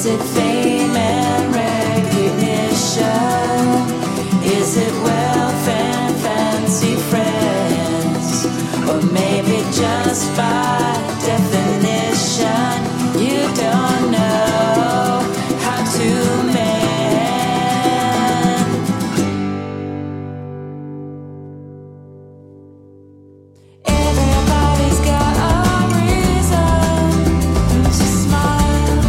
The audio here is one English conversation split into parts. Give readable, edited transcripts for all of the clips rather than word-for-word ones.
it fame and recognition? Is it wealth and fancy friends? Or maybe just by definition, you don't know how to mend. Everybody's got a reason to smile.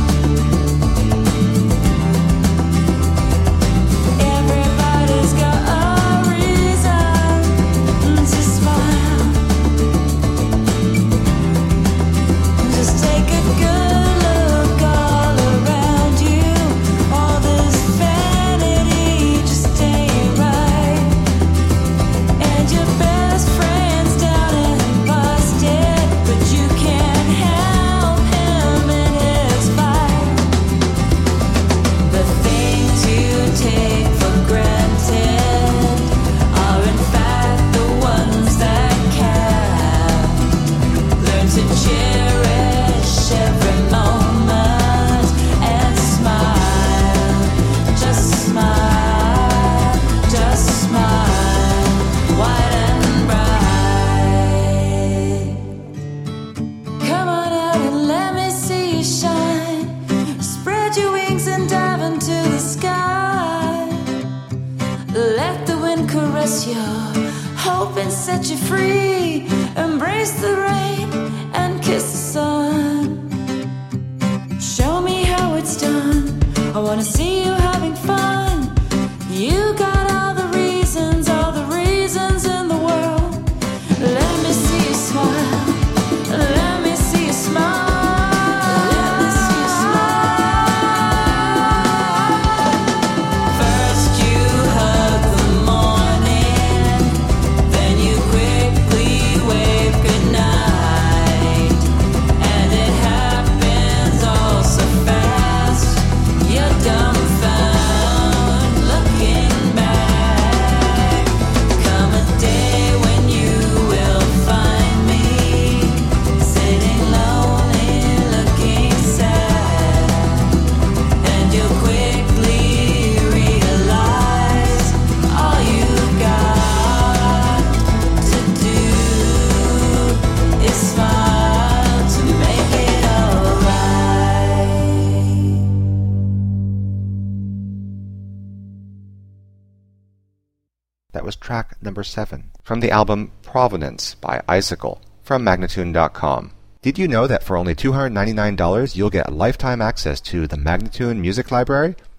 Everybody's got a reason to smile. Just take a good look all around you. All this vanity just ain't right. And your best friend's down and busted, but you can't help him in his fight. The things you take for granted are in fact the ones that count. Learn to cherish every moment and smile. Just smile, just smile, wide and bright. Come on out and let me see you shine. Spread your wings and dive into the sky. Let the wind caress your hope and set you free. Embrace the rain and kiss the sun. Show me how it's done. I wanna see you having fun. You got all the reasons in the world. Let me see you smile. Let me see you smile. Let me see you smile. First you hug the morning, then you quickly wave goodnight. And it happens all so fast. You're dumbfound looking back. Come a day when you will find me sitting lonely, looking sad. And you'll quickly realize all you got to do is smile to make it alright. That was track number 7 from the album Provenance by Icicle from Magnatune.com. Did you know that for only $299 you'll get lifetime access to the Magnatune Music Library?